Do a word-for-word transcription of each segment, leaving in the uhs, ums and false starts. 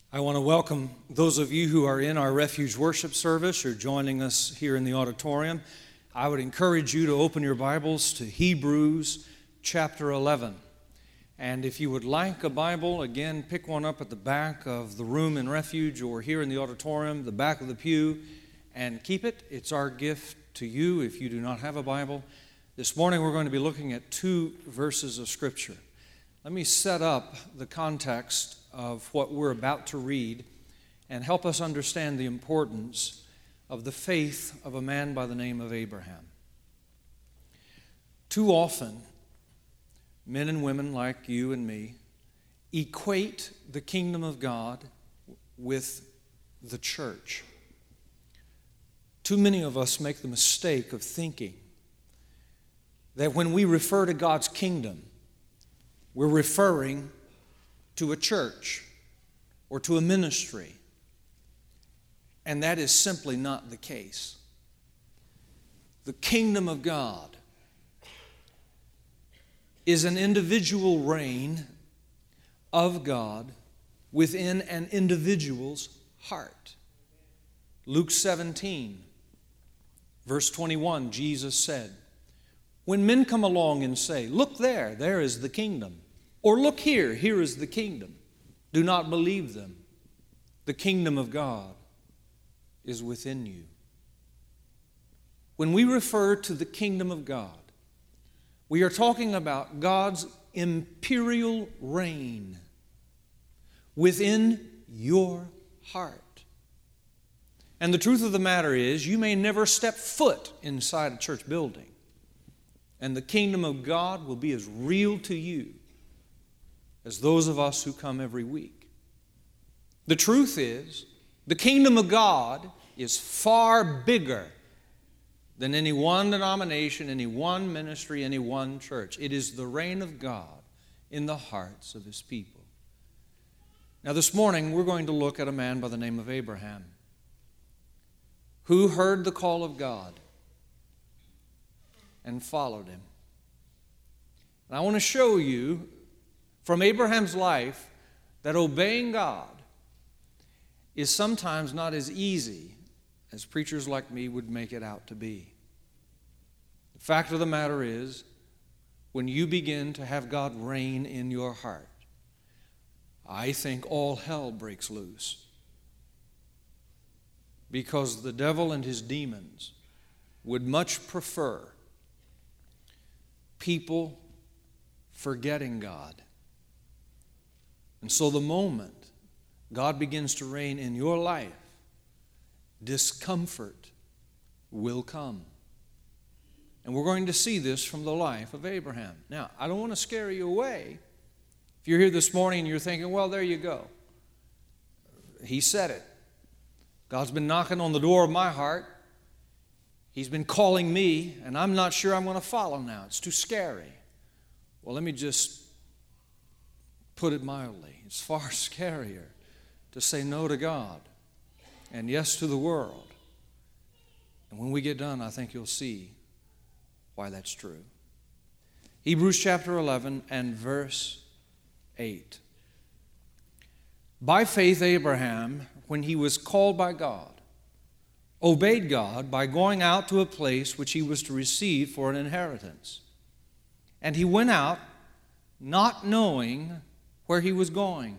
I want to welcome those of you who are in our Refuge Worship Service or joining us here in the auditorium. I would encourage you to open your Bibles to Hebrews chapter eleven. And if you would like a Bible, again, pick one up at the back of the room in Refuge or here in the auditorium, the back of the pew, and keep it. It's our gift to you if you do not have a Bible. This morning we're going to be looking at two verses of Scripture. Let me set up the context of what we're about to read and help us understand the importance of the faith of a man by the name of Abraham. Too often, men and women like you and me equate the kingdom of God with the church. Too many of us make the mistake of thinking that when we refer to God's kingdom, we're referring to a church or to a ministry. And that is simply not the case. The kingdom of God is an individual reign of God within an individual's heart. Luke seventeen, verse twenty-one, Jesus said, "When men come along and say, 'Look there, there is the kingdom,' or 'Look here, here is the kingdom,' do not believe them. The kingdom of God is within you." When we refer to the kingdom of God, we are talking about God's imperial reign within your heart. And the truth of the matter is, you may never step foot inside a church building, and the kingdom of God will be as real to you as those of us who come every week. The truth is, the kingdom of God is far bigger than any one denomination, any one ministry, any one church. It is the reign of God in the hearts of His people. Now this morning we're going to look at a man by the name of Abraham, who heard the call of God and followed Him. And I want to show you from Abraham's life that obeying God is sometimes not as easy as preachers like me would make it out to be. The fact of the matter is, when you begin to have God reign in your heart, I think all hell breaks loose. Because the devil and his demons would much prefer people forgetting God. And so the moment God begins to reign in your life, discomfort will come. And we're going to see this from the life of Abraham. Now, I don't want to scare you away. If you're here this morning and you're thinking, well, there you go. He said it. God's been knocking on the door of my heart. He's been calling me, and I'm not sure I'm going to follow now. It's too scary. Well, let me just put it mildly. It's far scarier to say no to God and yes to the world. And when we get done, I think you'll see why that's true. Hebrews chapter eleven and verse eight. By faith, Abraham, when he was called by God, obeyed God by going out to a place which he was to receive for an inheritance. And he went out not knowing where he was going.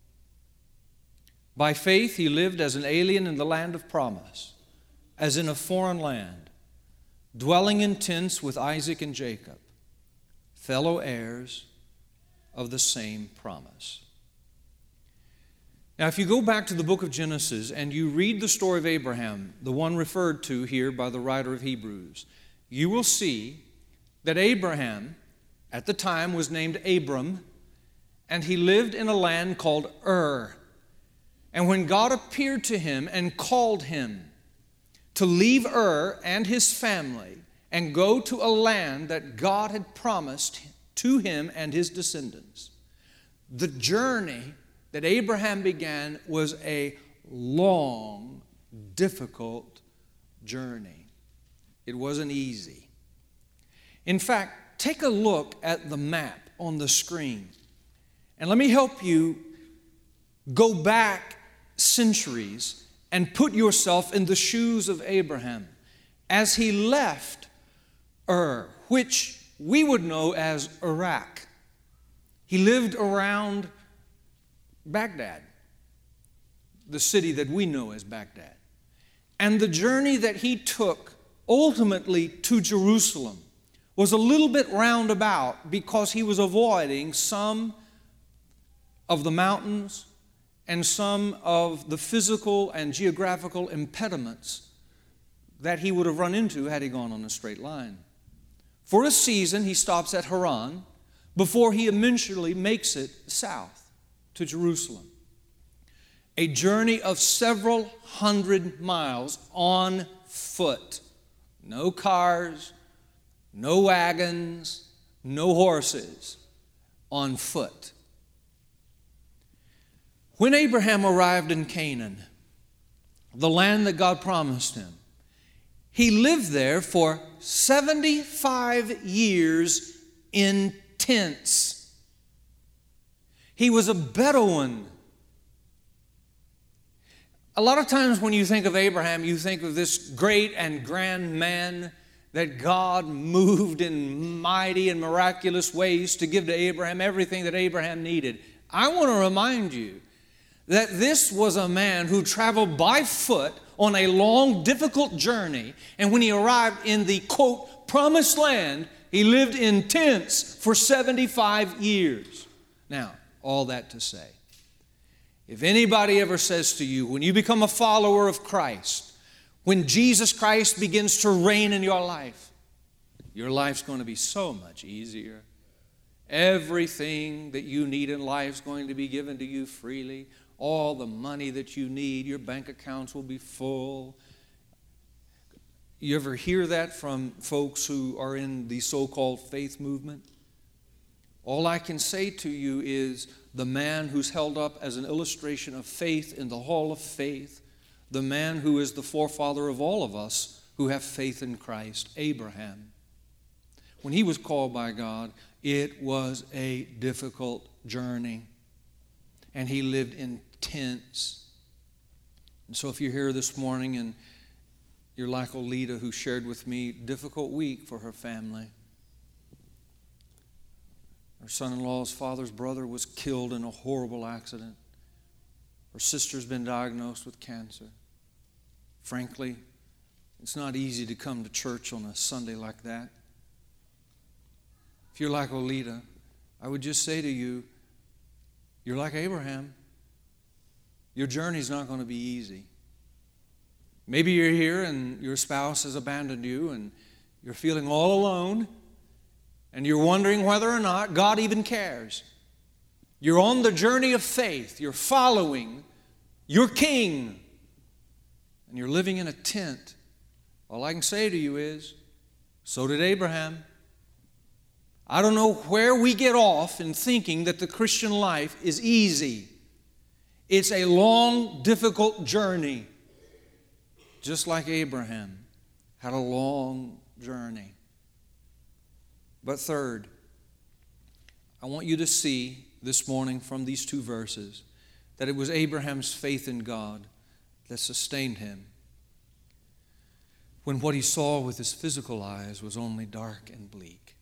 By faith, he lived as an alien in the land of promise, as in a foreign land, dwelling in tents with Isaac and Jacob, fellow heirs of the same promise. Now, if you go back to the book of Genesis and you read the story of Abraham, the one referred to here by the writer of Hebrews, you will see that Abraham, at the time, was named Abram, and he lived in a land called Ur. And when God appeared to him and called him to leave Ur and his family and go to a land that God had promised to him and his descendants, the journey that Abraham began was a long, difficult journey. It wasn't easy. In fact, take a look at the map on the screen. And let me help you go back centuries and put yourself in the shoes of Abraham as he left Ur, which we would know as Iraq. He lived around Baghdad, the city that we know as Baghdad. And the journey that he took ultimately to Jerusalem was a little bit roundabout because he was avoiding some of the mountains and some of the physical and geographical impediments that he would have run into had he gone on a straight line. For a season, he stops at Haran before he eventually makes it south to Jerusalem. A journey of several hundred miles on foot. No cars, no wagons, no horses, on foot. When Abraham arrived in Canaan, the land that God promised him, he lived there for seventy-five years in tents. He was a Bedouin. A lot of times when you think of Abraham, you think of this great and grand man that God moved in mighty and miraculous ways to give to Abraham everything that Abraham needed. I want to remind you that this was a man who traveled by foot on a long, difficult journey, and when he arrived in the, quote, promised land, he lived in tents for seventy-five years. Now, all that to say, if anybody ever says to you, when you become a follower of Christ, when Jesus Christ begins to reign in your life, your life's going to be so much easier. Everything that you need in life is going to be given to you freely. All the money that you need, your bank accounts will be full. You ever hear that from folks who are in the so-called faith movement? All I can say to you is the man who's held up as an illustration of faith in the hall of faith, the man who is the forefather of all of us who have faith in Christ, Abraham. When he was called by God, it was a difficult journey, and he lived in tents. And so if you're here this morning and you're like Olita, who shared with me, difficult week for her family. Her son-in-law's father's brother was killed in a horrible accident. Her sister's been diagnosed with cancer. Frankly, it's not easy to come to church on a Sunday like that. If you're like Olita, I would just say to you, you're like Abraham. Your journey's not going to be easy. Maybe you're here and your spouse has abandoned you and you're feeling all alone and you're wondering whether or not God even cares. You're on the journey of faith. You're following your King and you're living in a tent. All I can say to you is, so did Abraham. I don't know where we get off in thinking that the Christian life is easy. It's a long, difficult journey. Just like Abraham had a long journey. But third, I want you to see this morning from these two verses that it was Abraham's faith in God that sustained him when what he saw with his physical eyes was only dark and bleak.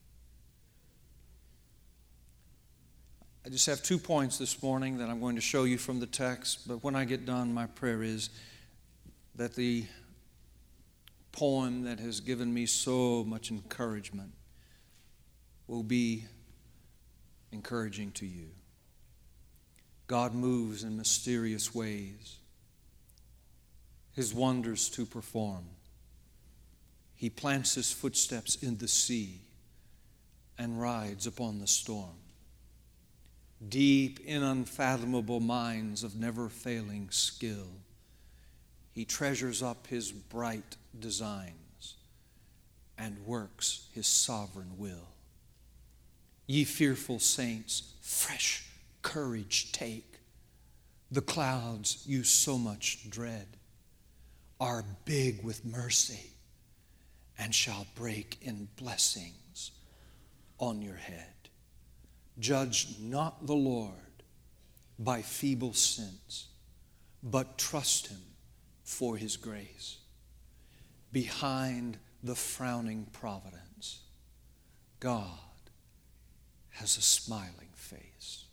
I just have two points this morning that I'm going to show you from the text, but when I get done, my prayer is that the poem that has given me so much encouragement will be encouraging to you. God moves in mysterious ways, His wonders to perform. He plants His footsteps in the sea and rides upon the storm. Deep in unfathomable minds of never-failing skill, He treasures up His bright designs and works His sovereign will. Ye fearful saints, fresh courage take. The clouds you so much dread are big with mercy and shall break in blessings on your head. Judge not the Lord by feeble sense, but trust Him for His grace. Behind the frowning providence, God has a smiling face.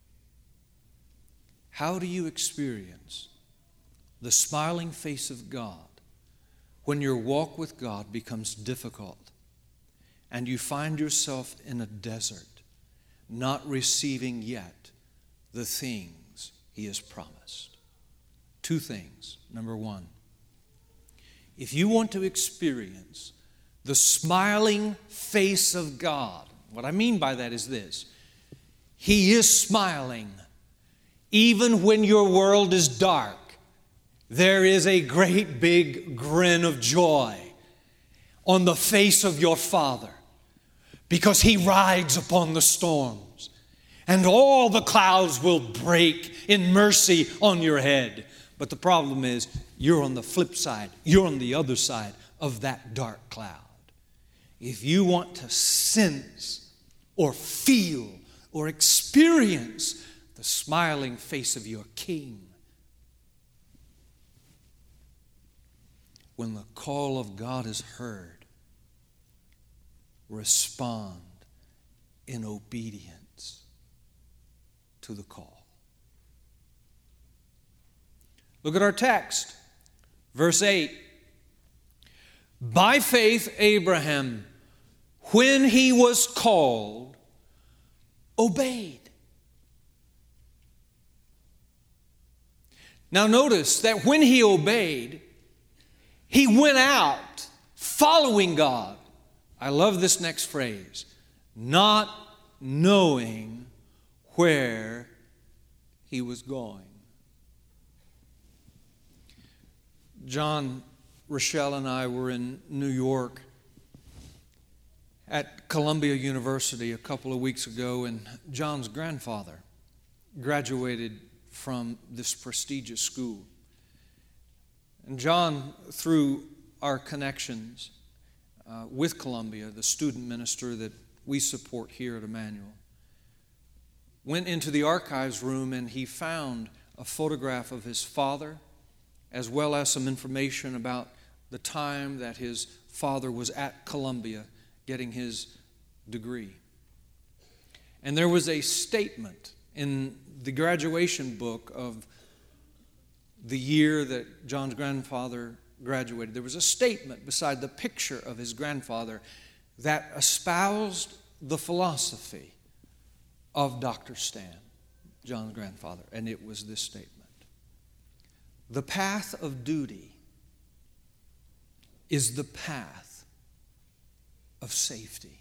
How do you experience the smiling face of God when your walk with God becomes difficult and you find yourself in a desert, not receiving yet the things He has promised? Two things. Number one, if you want to experience the smiling face of God, what I mean by that is this: He is smiling even when your world is dark. There is a great big grin of joy on the face of your Father, because He rides upon the storms, and all the clouds will break in mercy on your head. But the problem is, you're on the flip side. You're on the other side of that dark cloud. If you want to sense or feel or experience the smiling face of your King, when the call of God is heard, respond in obedience to the call. Look at our text, verse eight. By faith, Abraham, when he was called, obeyed. Now notice that when he obeyed, he went out following God. I love this next phrase. Not knowing where he was going. John, Rochelle, and I were in New York at Columbia University a couple of weeks ago, and John's grandfather graduated from this prestigious school. And John, through our connections uh, with Columbia, the student minister that we support here at Emmanuel, went into the archives room and he found a photograph of his father, as well as some information about the time that his father was at Columbia getting his degree. And there was a statement in the graduation book of the year that John's grandfather graduated. There was a statement beside the picture of his grandfather that espoused the philosophy of Doctor Stan, John's grandfather, and it was this statement: the path of duty is the path of safety.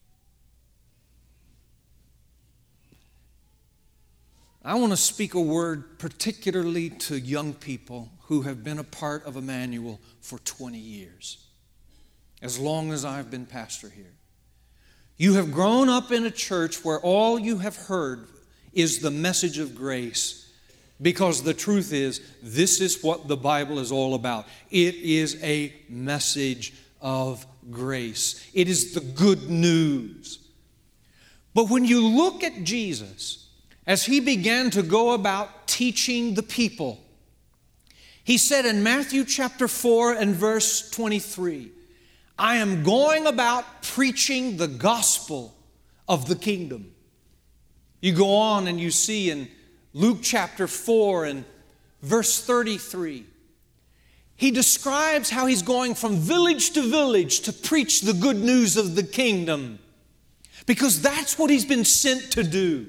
I want to speak a word particularly to young people who have been a part of Emmanuel for twenty years, as long as I've been pastor here. You have grown up in a church where all you have heard is the message of grace, because the truth is, this is what the Bible is all about. It is a message of grace. It is the good news. But when you look at Jesus, as he began to go about teaching the people, he said in Matthew chapter four and verse twenty-three, I am going about preaching the gospel of the kingdom. You go on and you see in Luke chapter four and verse thirty-three, he describes how he's going from village to village to preach the good news of the kingdom, because that's what he's been sent to do.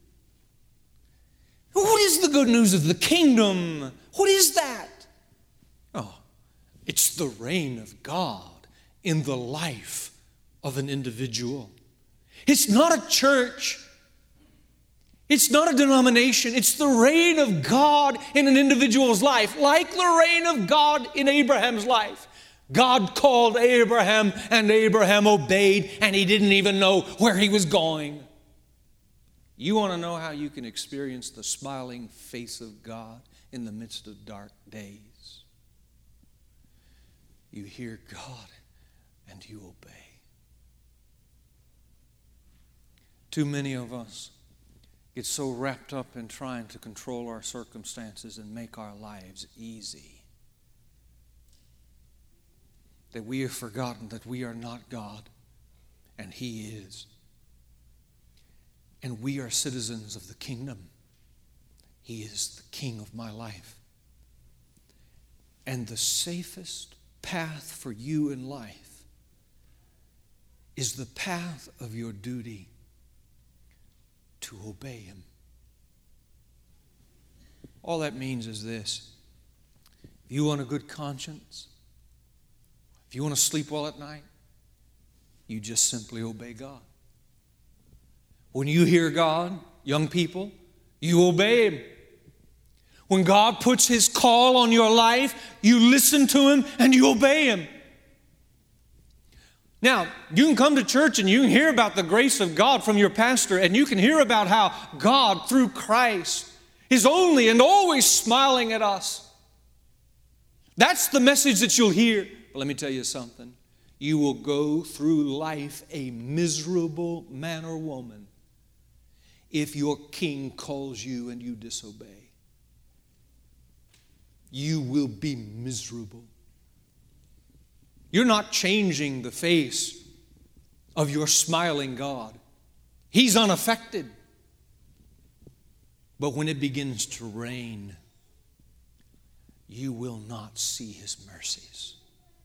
What is the good news of the kingdom? What is that? Oh, it's the reign of God in the life of an individual. It's not a church. It's not a denomination. It's the reign of God in an individual's life, like the reign of God in Abraham's life. God called Abraham, and Abraham obeyed, and he didn't even know where he was going. You want to know how you can experience the smiling face of God in the midst of dark days? You hear God and you obey. Too many of us get so wrapped up in trying to control our circumstances and make our lives easy that we have forgotten that we are not God and He is. And we are citizens of the kingdom. He is the King of my life. And the safest path for you in life is the path of your duty to obey Him. All that means is this: if you want a good conscience, if you want to sleep well at night, you just simply obey God. When you hear God, young people, you obey Him. When God puts His call on your life, you listen to Him and you obey Him. Now, you can come to church and you can hear about the grace of God from your pastor, and you can hear about how God, through Christ, is only and always smiling at us. That's the message that you'll hear. But let me tell you something. You will go through life a miserable man or woman if your king calls you and you disobey. You will be miserable. You're not changing the face of your smiling God. He's unaffected. But when it begins to rain, you will not see His mercies.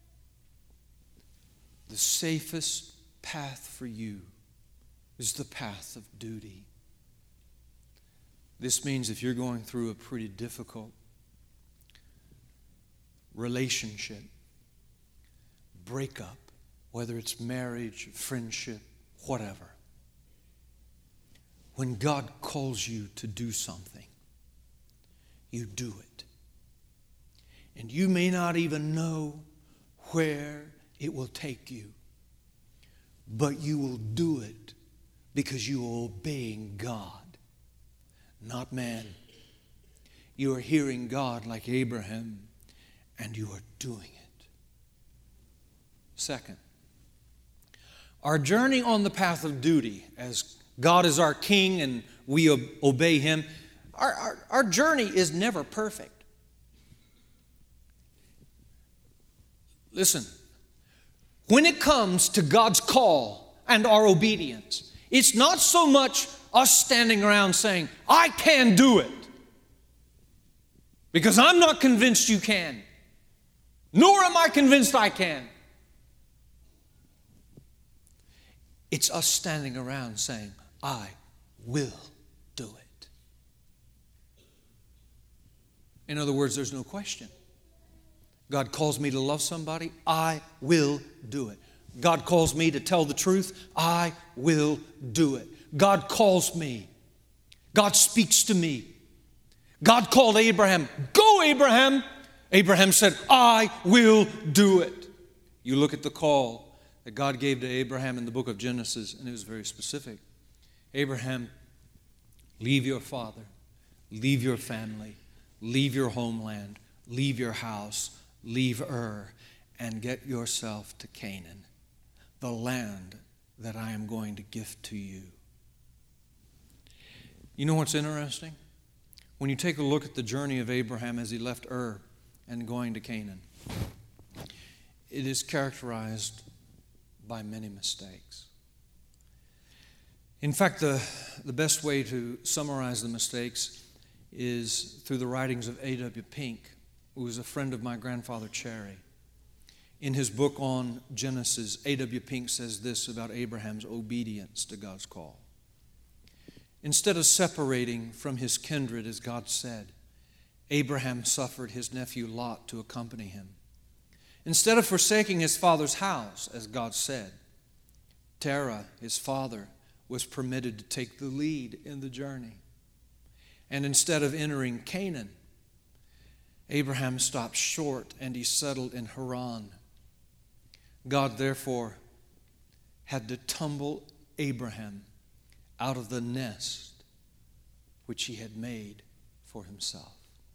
The safest path for you is the path of duty. This means if you're going through a pretty difficult relationship, breakup, whether it's marriage, friendship, whatever, when God calls you to do something, you do it. And you may not even know where it will take you, but you will do it because you are obeying God, not man. You are hearing God like Abraham, and you are doing it. Second, our journey on the path of duty, as God is our King and we obey Him, our, our, our journey is never perfect. Listen, when it comes to God's call and our obedience, it's not so much us standing around saying, I can do it, because I'm not convinced you can, nor am I convinced I can. It's us standing around saying, I will do it. In other words, there's no question. God calls me to love somebody, I will do it. God calls me to tell the truth, I will do it. God calls me. God speaks to me. God called Abraham, go Abraham. Abraham said, I will do it. You look at the call that God gave to Abraham in the book of Genesis, and it was very specific. Abraham, leave your father, leave your family, leave your homeland, leave your house, leave Ur, and get yourself to Canaan, the land that I am going to give to you. You know what's interesting? When you take a look at the journey of Abraham as he left Ur and going to Canaan, it is characterized by many mistakes. In fact, the, the best way to summarize the mistakes is through the writings of A W Pink, who was a friend of my grandfather Cherry. In his book on Genesis, A W Pink says this about Abraham's obedience to God's call. Instead of separating from his kindred as God said, Abraham suffered his nephew Lot to accompany him. Instead of forsaking his father's house, as God said, Terah, his father, was permitted to take the lead in the journey. And instead of entering Canaan, Abraham stopped short and he settled in Haran. God, therefore, had to tumble Abraham out of the nest which he had made for himself.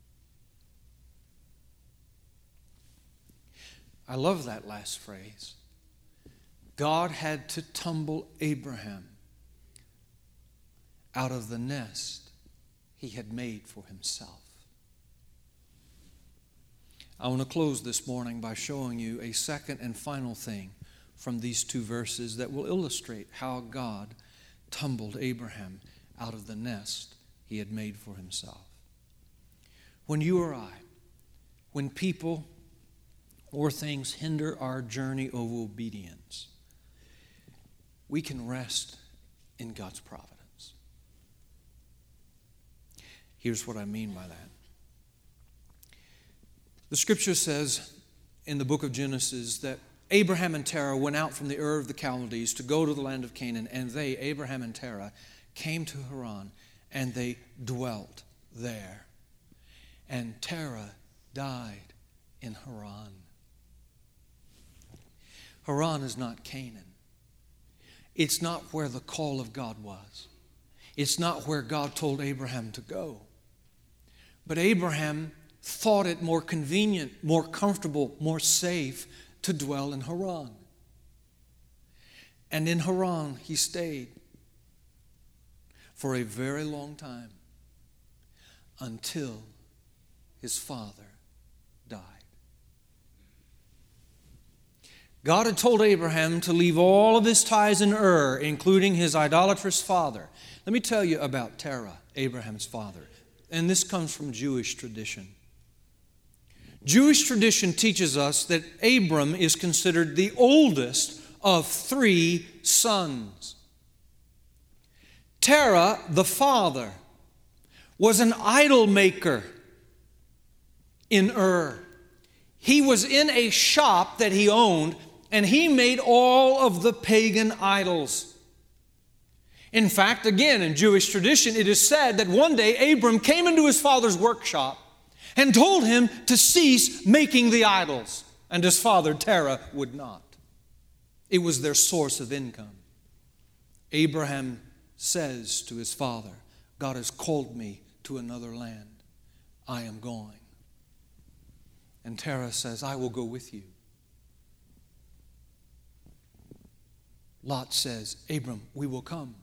I love that last phrase. God had to tumble Abraham out of the nest he had made for himself. I want to close this morning by showing you a second and final thing from these two verses that will illustrate how God tumbled Abraham out of the nest he had made for himself. When you or I, when people or things hinder our journey of obedience, we can rest in God's providence. Here's what I mean by that. The scripture says in the book of Genesis that Abraham and Terah went out from the Ur of the Chaldees to go to the land of Canaan, and they, Abraham and Terah, came to Haran, and they dwelt there. And Terah died in Haran. Haran is not Canaan. It's not where the call of God was. It's not where God told Abraham to go. But Abraham thought it more convenient, more comfortable, more safe to dwell in Haran. And in Haran he stayed for a very long time until his father died. God had told Abraham to leave all of his ties in Ur, including his idolatrous father. Let me tell you about Terah, Abraham's father. And this comes from Jewish tradition. Jewish tradition teaches us that Abram is considered the oldest of three sons. Terah, the father, was an idol maker in Ur. He was in a shop that he owned, and he made all of the pagan idols. In fact, again, in Jewish tradition, it is said that one day Abram came into his father's workshop and told him to cease making the idols. And his father, Terah, would not. It was their source of income. Abraham says to his father, God has called me to another land. I am going. And Terah says, I will go with you. Lot says, Abram, we will come.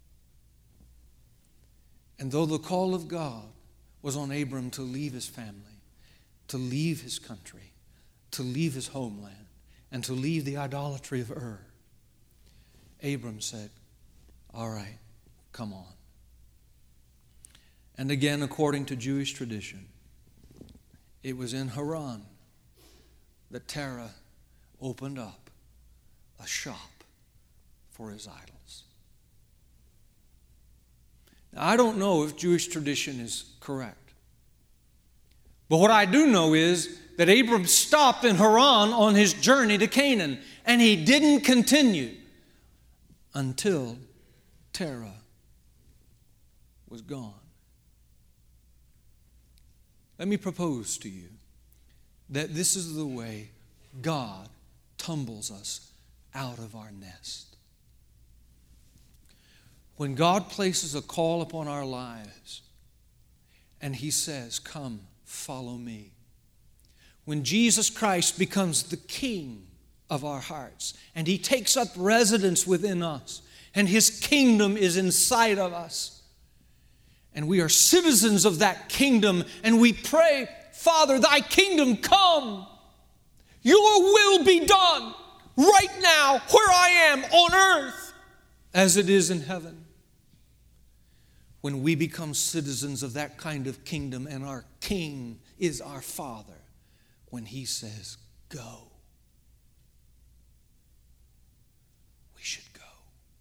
And though the call of God was on Abram to leave his family, to leave his country, to leave his homeland, and to leave the idolatry of Ur, Abram said, all right, come on. And again, according to Jewish tradition, it was in Haran that Terah opened up a shop for his idols. Now, I don't know if Jewish tradition is correct. But what I do know is that Abram stopped in Haran on his journey to Canaan, and he didn't continue until Terah was gone. Let me propose to you that this is the way God tumbles us out of our nest. When God places a call upon our lives and He says, come, follow me. When Jesus Christ becomes the King of our hearts and He takes up residence within us and His kingdom is inside of us and we are citizens of that kingdom and we pray, Father, thy kingdom come. Your will be done right now where I am on earth as it is in heaven. When we become citizens of that kind of kingdom and our King is our Father, when He says, go, we should go.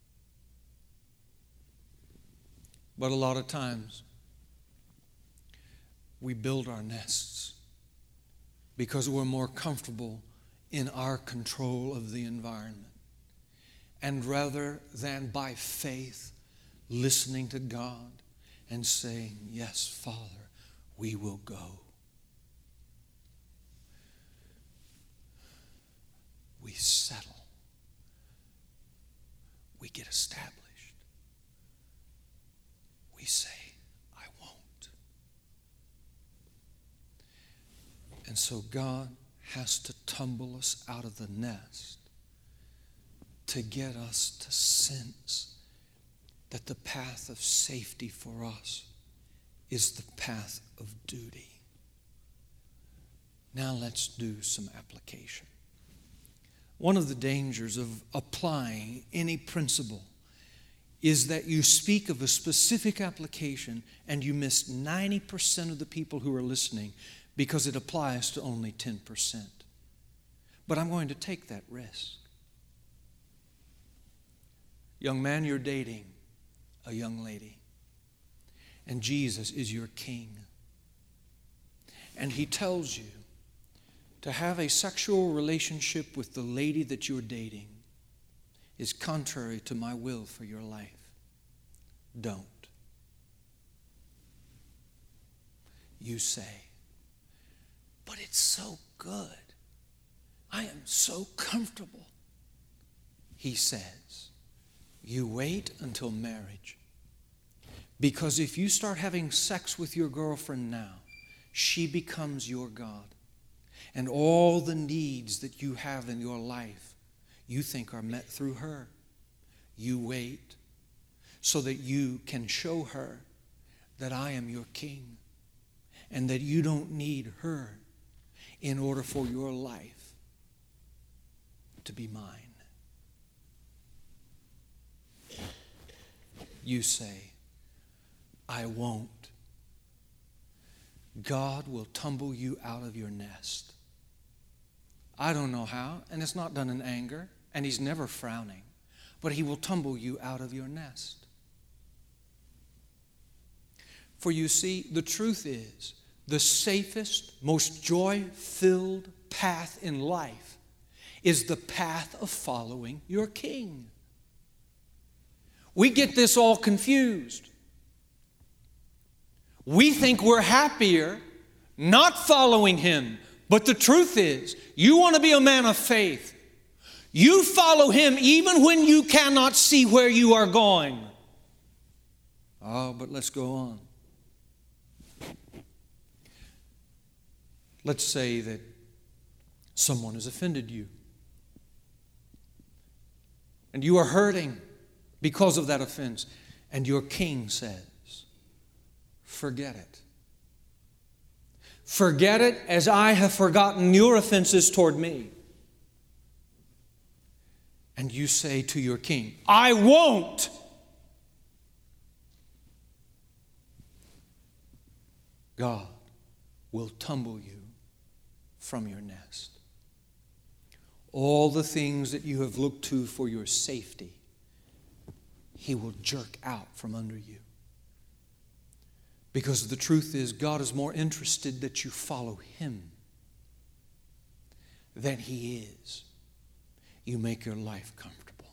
But a lot of times, we build our nests because we're more comfortable in our control of the environment. And rather than by faith, listening to God and saying, yes, Father, we will go. We settle. We get established. We say, I won't. And so God has to tumble us out of the nest to get us to sense that the path of safety for us is the path of duty. Now let's do some application. One of the dangers of applying any principle is that you speak of a specific application and you miss ninety percent of the people who are listening because it applies to only ten percent. But I'm going to take that risk. Young man, you're dating a young lady, and Jesus is your king. And he tells you to have a sexual relationship with the lady that you're dating is contrary to my will for your life. Don't. You say, but it's so good. I am so comfortable. He says, you wait until marriage. Because if you start having sex with your girlfriend now, she becomes your God. And all the needs that you have in your life, you think are met through her. You wait so that you can show her that I am your king and that you don't need her in order for your life to be mine. You say, I won't. God will tumble you out of your nest. I don't know how, and it's not done in anger, and He's never frowning, but He will tumble you out of your nest. For you see, the truth is, the safest, most joy-filled path in life is the path of following your King. We get this all confused. We think we're happier not following Him. But the truth is, you want to be a man of faith. You follow Him even when you cannot see where you are going. Oh, but let's go on. Let's say that someone has offended you. And you are hurting because of that offense. And your King says, forget it. Forget it as I have forgotten your offenses toward me. And you say to your King, I won't. God will tumble you from your nest. All the things that you have looked to for your safety, He will jerk out from under you. Because the truth is, God is more interested that you follow Him than He is you make your life comfortable.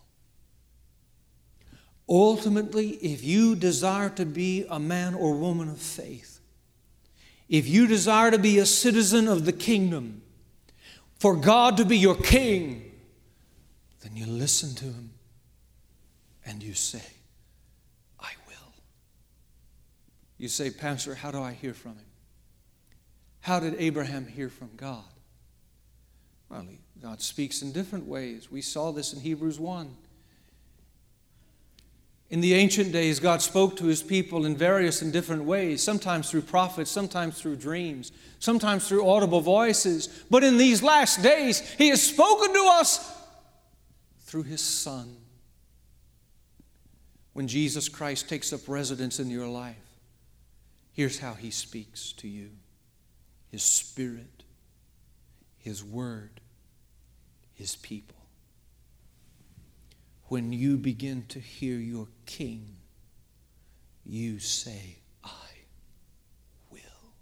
Ultimately, if you desire to be a man or woman of faith, if you desire to be a citizen of the kingdom, for God to be your King, then you listen to Him and you say, I will. You say, Pastor, how do I hear from Him? How did Abraham hear from God? Well, God speaks in different ways. We saw this in Hebrews one. In the ancient days, God spoke to His people in various and different ways, sometimes through prophets, sometimes through dreams, sometimes through audible voices. But in these last days, He has spoken to us through His Son. When Jesus Christ takes up residence in your life, here's how He speaks to you. His Spirit, His Word, His people. When you begin to hear your King, you say, I will.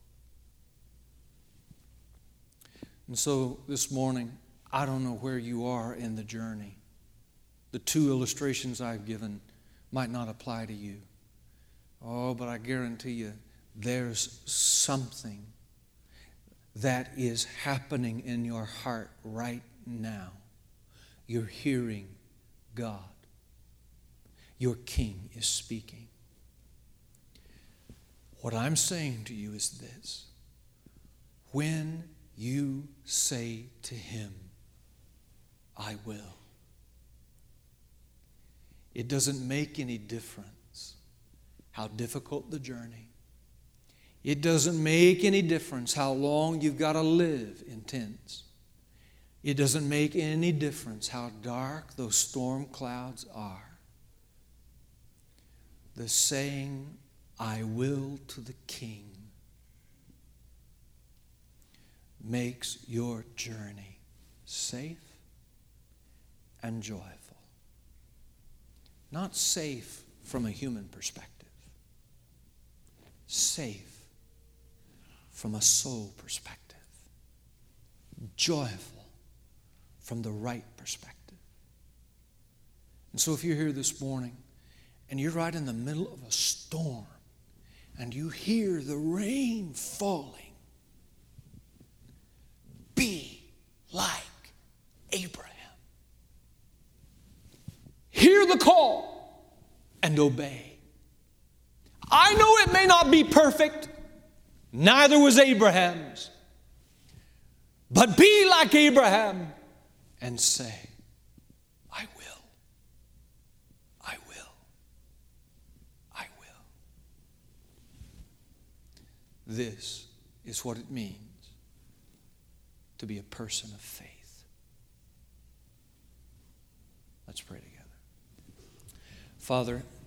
And so this morning, I don't know where you are in the journey. The two illustrations I've given might not apply to you. Oh, but I guarantee you, there's something that is happening in your heart right now. You're hearing God. Your King is speaking. What I'm saying to you is this. When you say to Him, I will, it doesn't make any difference how difficult the journey. It doesn't make any difference how long you've got to live in tents. It doesn't make any difference how dark those storm clouds are. The saying, I will to the King, makes your journey safe and joyful. Not safe from a human perspective. Safe from a soul perspective. Joyful from the right perspective. And so if you're here this morning and you're right in the middle of a storm and you hear the rain falling, be like Abraham. Hear the call and obey. I know it may not be perfect. Neither was Abraham's. But be like Abraham and say, I will. I will. I will. This is what it means to be a person of faith. Let's pray together. Father,